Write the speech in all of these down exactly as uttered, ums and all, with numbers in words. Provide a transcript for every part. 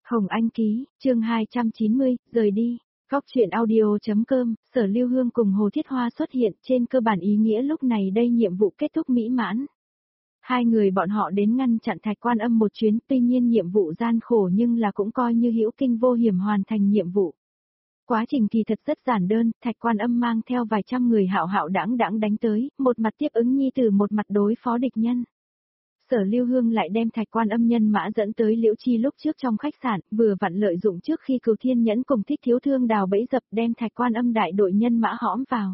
Hồng Anh ký, chương hai trăm chín mươi, rời đi. Góc truyện audio.com, Sở Lưu Hương cùng Hồ Thiết Hoa xuất hiện, trên cơ bản ý nghĩa lúc này đây nhiệm vụ kết thúc mỹ mãn. Hai người bọn họ đến ngăn chặn Thạch Quan Âm một chuyến, tuy nhiên nhiệm vụ gian khổ nhưng là cũng coi như hữu kinh vô hiểm hoàn thành nhiệm vụ. Quá trình kỳ thật rất giản đơn, Thạch Quan Âm mang theo vài trăm người hạo hạo đãng đãng đánh tới, một mặt tiếp ứng nhi tử, một mặt đối phó địch nhân. Sở Lưu Hương lại đem Thạch Quan Âm nhân mã dẫn tới Liễu Chi lúc trước trong khách sạn, vừa vặn lợi dụng trước khi Cửu Thiên Nhẫn cùng Thích Thiếu Thương đào bẫy dập, đem Thạch Quan Âm đại đội nhân mã hõm vào.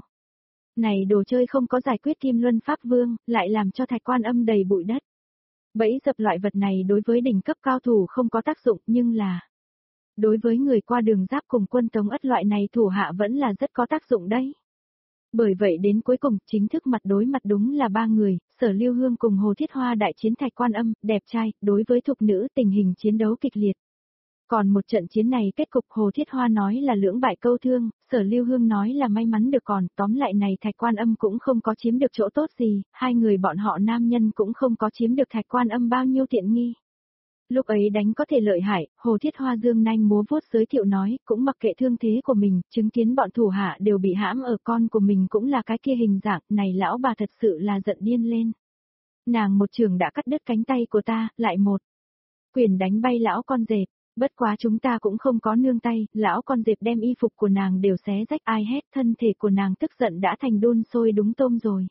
Này đồ chơi không có giải quyết Kim Luân Pháp Vương, lại làm cho Thạch Quan Âm đầy bụi đất. Bẫy dập loại vật này đối với đỉnh cấp cao thủ không có tác dụng, nhưng là đối với người qua đường giáp cùng quân Tống Ất loại này thủ hạ vẫn là rất có tác dụng đấy. Bởi vậy đến cuối cùng, chính thức mặt đối mặt đúng là ba người, Sở Lưu Hương cùng Hồ Thiết Hoa đại chiến Thạch Quan Âm, đẹp trai, đối với thục nữ tình hình chiến đấu kịch liệt. Còn một trận chiến này kết cục Hồ Thiết Hoa nói là lưỡng bại câu thương, Sở Lưu Hương nói là may mắn được, còn tóm lại này Thạch Quan Âm cũng không có chiếm được chỗ tốt gì, hai người bọn họ nam nhân cũng không có chiếm được Thạch Quan Âm bao nhiêu tiện nghi. Lúc ấy đánh có thể lợi hại, Hồ Thiết Hoa dương nanh múa vuốt giới thiệu nói, cũng mặc kệ thương thế của mình, chứng kiến bọn thủ hạ đều bị hãm ở, con của mình cũng là cái kia hình dạng, này lão bà thật sự là giận điên lên. Nàng một trường đã cắt đứt cánh tay của ta, lại một quyền đánh bay lão con dẹp, bất quá chúng ta cũng không có nương tay, lão con dẹp đem y phục của nàng đều xé rách, ai hét, thân thể của nàng tức giận đã thành đun sôi đúng tôm rồi.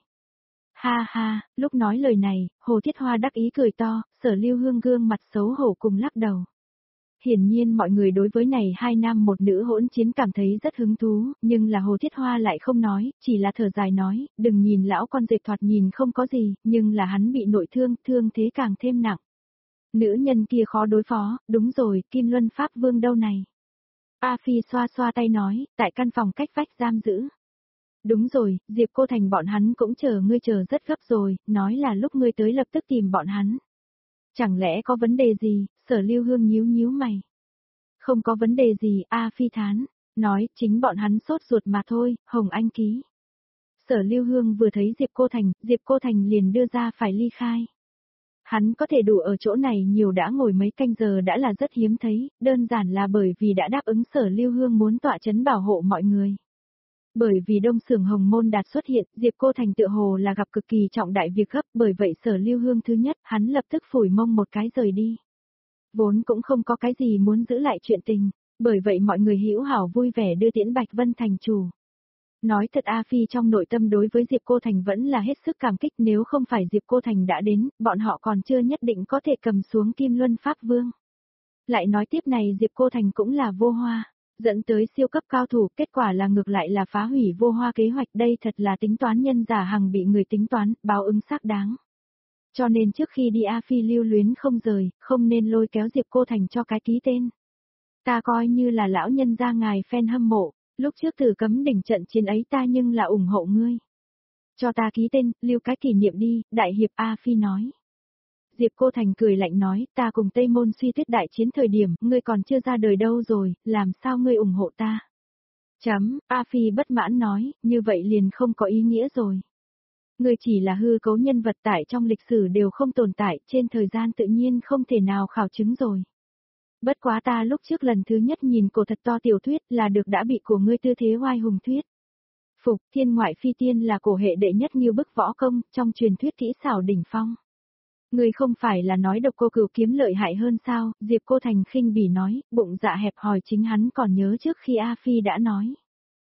Ha ha, lúc nói lời này, Hồ Thiết Hoa đắc ý cười to, Sở Lưu Hương gương mặt xấu hổ cùng lắc đầu. Hiển nhiên mọi người đối với này hai nam một nữ hỗn chiến cảm thấy rất hứng thú, nhưng là Hồ Thiết Hoa lại không nói, chỉ là thở dài nói, đừng nhìn lão con dẹp thoạt nhìn không có gì, nhưng là hắn bị nội thương, thương thế càng thêm nặng. Nữ nhân kia khó đối phó, đúng rồi, Kim Luân Pháp Vương đâu này. A Phi xoa xoa tay nói, tại căn phòng cách vách giam giữ. Đúng rồi, Diệp Cô Thành bọn hắn cũng chờ ngươi chờ rất gấp rồi, nói là lúc ngươi tới lập tức tìm bọn hắn. Chẳng lẽ có vấn đề gì, Sở Lưu Hương nhíu nhíu mày. Không có vấn đề gì, A Phi thán, nói chính bọn hắn sốt ruột mà thôi, Hồng Anh ký. Sở Lưu Hương vừa thấy Diệp Cô Thành, Diệp Cô Thành liền đưa ra phải ly khai. Hắn có thể đủ ở chỗ này nhiều đã ngồi mấy canh giờ đã là rất hiếm thấy, đơn giản là bởi vì đã đáp ứng Sở Lưu Hương muốn tọa chấn bảo hộ mọi người. Bởi vì Đông Sưởng Hồng Môn Đạt xuất hiện, Diệp Cô Thành tựa hồ là gặp cực kỳ trọng đại việc gấp, bởi vậy Sở Lưu Hương thứ nhất, hắn lập tức phủi mông một cái rời đi. Vốn cũng không có cái gì muốn giữ lại chuyện tình, bởi vậy mọi người hữu hảo vui vẻ đưa tiễn Bạch Vân thành chủ. Nói thật A Phi trong nội tâm đối với Diệp Cô Thành vẫn là hết sức cảm kích, nếu không phải Diệp Cô Thành đã đến, bọn họ còn chưa nhất định có thể cầm xuống Kim Luân Pháp Vương. Lại nói tiếp này Diệp Cô Thành cũng là vô hoa. Dẫn tới siêu cấp cao thủ, kết quả là ngược lại là phá hủy vô hoa kế hoạch, đây thật là tính toán nhân giả hằng bị người tính toán, báo ứng xác đáng. Cho nên trước khi đi A Phi lưu luyến không rời, không nên lôi kéo Diệp Cô Thành cho cái ký tên. Ta coi như là lão nhân gia ngài fan hâm mộ, lúc trước Tử Cấm đỉnh trận chiến ấy ta nhưng là ủng hộ ngươi. Cho ta ký tên, lưu cái kỷ niệm đi, đại hiệp A Phi nói. Diệp Cô Thành cười lạnh nói, ta cùng Tây Môn Suy Tuyết đại chiến thời điểm, ngươi còn chưa ra đời đâu rồi, làm sao ngươi ủng hộ ta? Chấm, A Phi bất mãn nói, như vậy liền không có ý nghĩa rồi. Ngươi chỉ là hư cấu nhân vật tại trong lịch sử đều không tồn tại, trên thời gian tự nhiên không thể nào khảo chứng rồi. Bất quá ta lúc trước lần thứ nhất nhìn cổ thật to tiểu thuyết là được đã bị của ngươi tư thế oai hùng thuyết. Phục, thiên ngoại phi tiên là cổ hệ đệ nhất như bức võ công, trong truyền thuyết kỹ xảo đỉnh phong. Ngươi không phải là nói độc cô cửu kiếm lợi hại hơn sao, Diệp Cô Thành khinh bỉ nói, bụng dạ hẹp hòi chính hắn còn nhớ trước khi A Phi đã nói.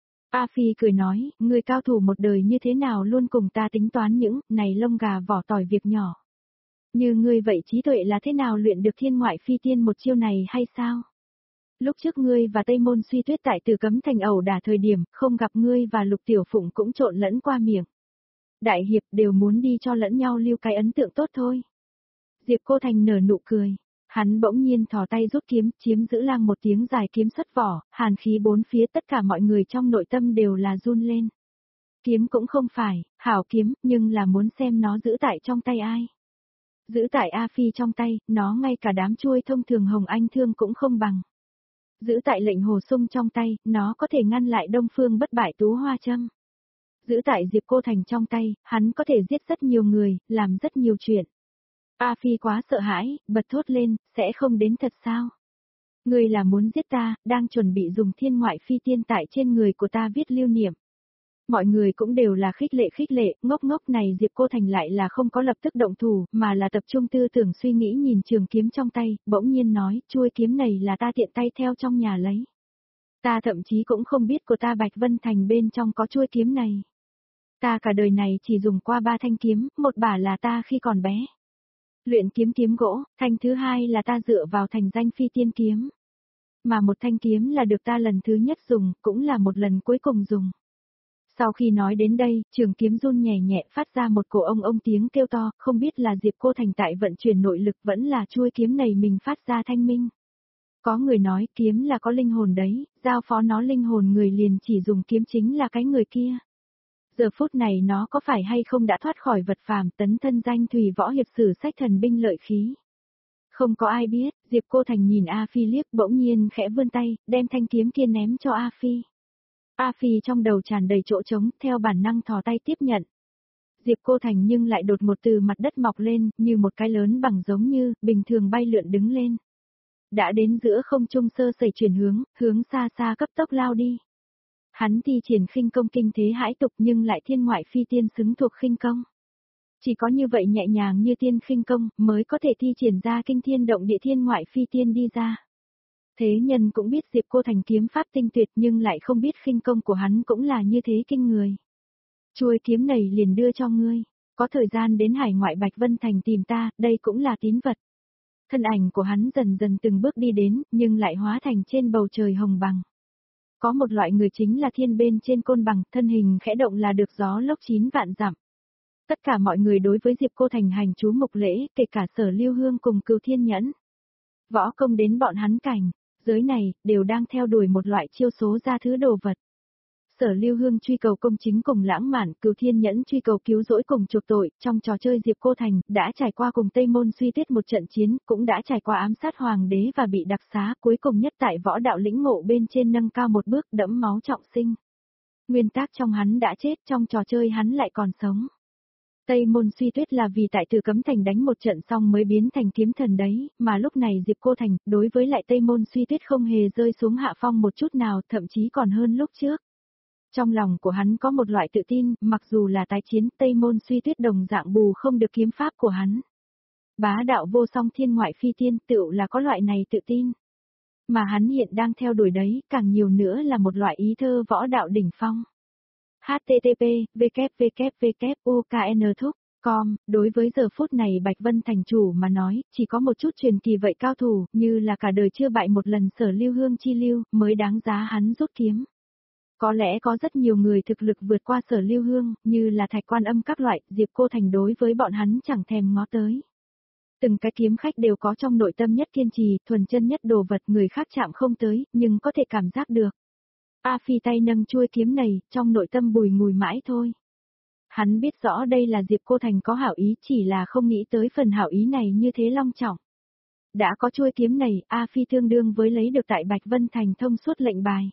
A Phi cười nói, ngươi cao thủ một đời như thế nào luôn cùng ta tính toán những, này lông gà vỏ tỏi việc nhỏ. Như ngươi vậy trí tuệ là thế nào luyện được thiên ngoại phi tiên một chiêu này hay sao? Lúc trước ngươi và Tây Môn Suy Tuyết tại Tử Cấm thành ẩu đả thời điểm, không gặp ngươi và Lục Tiểu Phụng cũng trộn lẫn qua miệng. Đại hiệp đều muốn đi cho lẫn nhau lưu cái ấn tượng tốt thôi. Diệp Cô Thành nở nụ cười, hắn bỗng nhiên thò tay rút kiếm, chiếm giữ lang một tiếng dài kiếm xuất vỏ, hàn khí bốn phía, tất cả mọi người trong nội tâm đều là run lên. Kiếm cũng không phải, hảo kiếm, nhưng là muốn xem nó giữ tại trong tay ai. Giữ tại A Phi trong tay, nó ngay cả đám chuôi thông thường Hồng Anh thương cũng không bằng. Giữ tại lệnh Hồ Sung trong tay, nó có thể ngăn lại Đông Phương bất bại Tú Hoa Châm. Giữ tại Diệp Cô Thành trong tay, hắn có thể giết rất nhiều người, làm rất nhiều chuyện. A Phi quá sợ hãi, bật thốt lên, sẽ không đến thật sao? Ngươi là muốn giết ta, đang chuẩn bị dùng thiên ngoại phi tiên tại trên người của ta viết lưu niệm. Mọi người cũng đều là khích lệ khích lệ, ngốc ngốc này Diệp Cô Thành lại là không có lập tức động thủ, mà là tập trung tư tưởng suy nghĩ nhìn trường kiếm trong tay, bỗng nhiên nói, chuôi kiếm này là ta tiện tay theo trong nhà lấy. Ta thậm chí cũng không biết của ta Bạch Vân Thành bên trong có chuôi kiếm này. Ta cả đời này chỉ dùng qua ba thanh kiếm, một bả là ta khi còn bé. Luyện kiếm kiếm gỗ, thanh thứ hai là ta dựa vào thành danh phi tiên kiếm. Mà một thanh kiếm là được ta lần thứ nhất dùng, cũng là một lần cuối cùng dùng. Sau khi nói đến đây, trường kiếm run nhẹ nhẹ phát ra một cổ ông ông tiếng kêu to, không biết là Diệp Cô Thành tại vận chuyển nội lực vẫn là chuôi kiếm này mình phát ra thanh minh. Có người nói kiếm là có linh hồn đấy, giao phó nó linh hồn người liền chỉ dùng kiếm chính là cái người kia. Giờ phút này nó có phải hay không đã thoát khỏi vật phàm tấn thân danh thủy võ hiệp sử sách thần binh lợi khí. Không có ai biết, Diệp Cô Thành nhìn A Phi liếc bỗng nhiên khẽ vươn tay, đem thanh kiếm kia ném cho A Phi. A Phi trong đầu tràn đầy chỗ trống, theo bản năng thò tay tiếp nhận. Diệp Cô Thành nhưng lại đột một từ mặt đất mọc lên, như một cái lớn bằng giống như, bình thường bay lượn đứng lên. Đã đến giữa không trung sơ sẩy chuyển hướng, hướng xa xa cấp tốc lao đi. Hắn thi triển khinh công kinh thế hãi tục nhưng lại thiên ngoại phi tiên xứng thuộc khinh công. Chỉ có như vậy nhẹ nhàng như tiên khinh công mới có thể thi triển ra kinh thiên động địa thiên ngoại phi tiên đi ra. Thế nhân cũng biết Diệp Cô Thành kiếm pháp tinh tuyệt nhưng lại không biết khinh công của hắn cũng là như thế kinh người. Chuôi kiếm này liền đưa cho ngươi, có thời gian đến hải ngoại Bạch Vân Thành tìm ta, đây cũng là tín vật. Thân ảnh của hắn dần dần từng bước đi đến, nhưng lại hóa thành trên bầu trời hồng bằng. Có một loại người chính là thiên bên trên côn bằng, thân hình khẽ động là được gió lốc chín vạn dặm. Tất cả mọi người đối với Diệp Cô Thành hành chú mục lễ, kể cả Sở Lưu Hương cùng Cửu Thiên Nhẫn. Võ công đến bọn hắn cảnh, giới này, đều đang theo đuổi một loại chiêu số ra thứ đồ vật. Sở Lưu Hương truy cầu công chính cùng lãng mạn, Cửu Thiên Nhẫn truy cầu cứu rỗi cùng chuộc tội, trong trò chơi Diệp Cô Thành, đã trải qua cùng Tây Môn Suy Tuyết một trận chiến, cũng đã trải qua ám sát hoàng đế và bị đặc xá, cuối cùng nhất tại võ đạo lĩnh ngộ bên trên nâng cao một bước đẫm máu trọng sinh. Nguyên tác trong hắn đã chết, trong trò chơi hắn lại còn sống. Tây Môn Suy Tuyết là vì tại Từ Cấm Thành đánh một trận xong mới biến thành kiếm thần đấy, mà lúc này Diệp Cô Thành, đối với lại Tây Môn Suy Tuyết không hề rơi xuống hạ phong một chút nào, thậm chí còn hơn lúc trước. Trong lòng của hắn có một loại tự tin, mặc dù là tái chiến, Tây Môn Suy Tuyết đồng dạng bù không được kiếm pháp của hắn. Bá đạo vô song thiên ngoại phi tiên tựu là có loại này tự tin. Mà hắn hiện đang theo đuổi đấy, càng nhiều nữa là một loại ý thơ võ đạo đỉnh phong. H T T P, W W W, U K N thúc, com, đối với giờ phút này Bạch Vân Thành chủ mà nói, chỉ có một chút truyền kỳ vậy cao thủ, như là cả đời chưa bại một lần Sở Lưu Hương chi lưu, mới đáng giá hắn rút kiếm. Có lẽ có rất nhiều người thực lực vượt qua Sở Lưu Hương, như là Thạch Quan Âm các loại, Diệp Cô Thành đối với bọn hắn chẳng thèm ngó tới. Từng cái kiếm khách đều có trong nội tâm nhất kiên trì, thuần chân nhất đồ vật người khác chạm không tới, nhưng có thể cảm giác được. A Phi tay nâng chuôi kiếm này, trong nội tâm bùi ngùi mãi thôi. Hắn biết rõ đây là Diệp Cô Thành có hảo ý, chỉ là không nghĩ tới phần hảo ý này như thế long trọng. Đã có chuôi kiếm này, A Phi tương đương với lấy được tại Bạch Vân Thành thông suốt lệnh bài.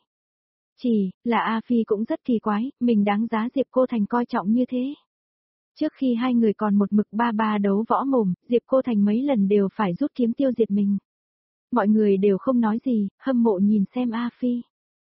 Chỉ, là A Phi cũng rất kỳ quái, mình đáng giá Diệp Cô Thành coi trọng như thế. Trước khi hai người còn một mực ba ba đấu võ mồm, Diệp Cô Thành mấy lần đều phải rút kiếm tiêu diệt mình. Mọi người đều không nói gì, hâm mộ nhìn xem A Phi.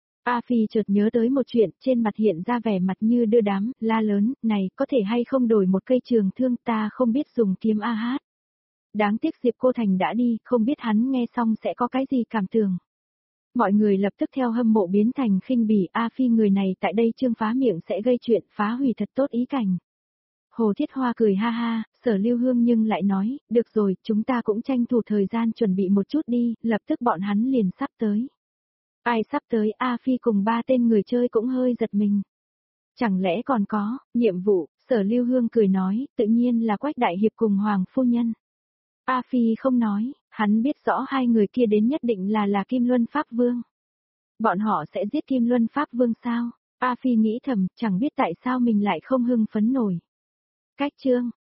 A Phi chợt nhớ tới một chuyện, trên mặt hiện ra vẻ mặt như đưa đám, la lớn, này, có thể hay không đổi một cây trường thương, ta không biết dùng kiếm A hát. Đáng tiếc Diệp Cô Thành đã đi, không biết hắn nghe xong sẽ có cái gì cảm tưởng. Mọi người lập tức theo hâm mộ biến thành khinh bỉ, A Phi người này tại đây trương phá miệng sẽ gây chuyện, phá hủy thật tốt ý cảnh. Hồ Thiết Hoa cười ha ha, Sở Lưu Hương nhưng lại nói, được rồi, chúng ta cũng tranh thủ thời gian chuẩn bị một chút đi, lập tức bọn hắn liền sắp tới. Ai sắp tới, A Phi cùng ba tên người chơi cũng hơi giật mình. Chẳng lẽ còn có, nhiệm vụ, Sở Lưu Hương cười nói, tự nhiên là Quách Đại Hiệp cùng Hoàng Phu Nhân. A Phi không nói, hắn biết rõ hai người kia đến nhất định là là Kim Luân Pháp Vương. Bọn họ sẽ giết Kim Luân Pháp Vương sao? A Phi nghĩ thầm, chẳng biết tại sao mình lại không hưng phấn nổi. Cách chương